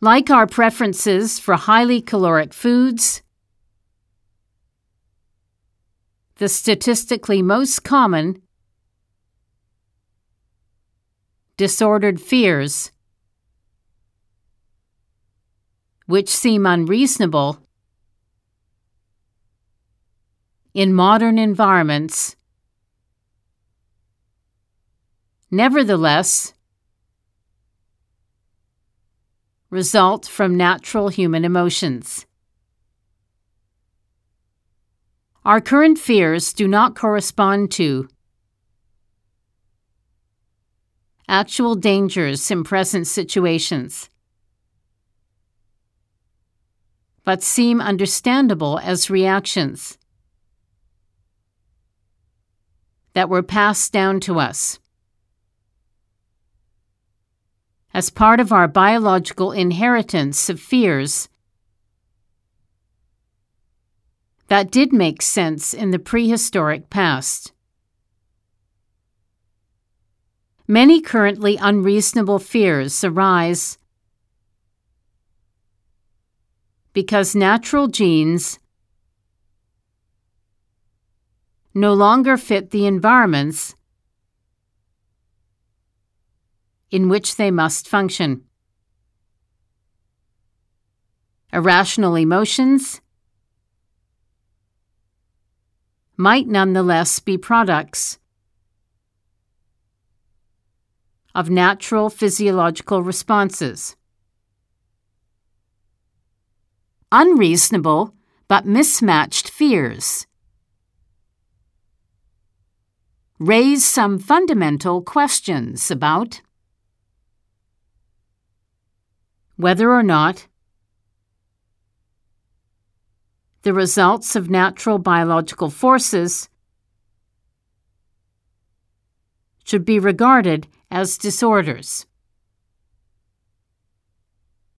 Like our preferences for highly caloric foods, the statistically most common disordered fears, which seem unreasonable in modern environments, nevertheless result from natural human emotions. Our current fears do not correspond to actual dangers in present situations, but seem understandable as reactions that were passed down to us as part of our biological inheritance of fears that did make sense in the prehistoric past. Many currently unreasonable fears arise because natural genes no longer fit the environments in which they must function. Irrational emotions might nonetheless be products of natural physiological responses. Unreasonable but mismatched fears raise some fundamental questions about whether or not the results of natural biological forces should be regarded as disorders.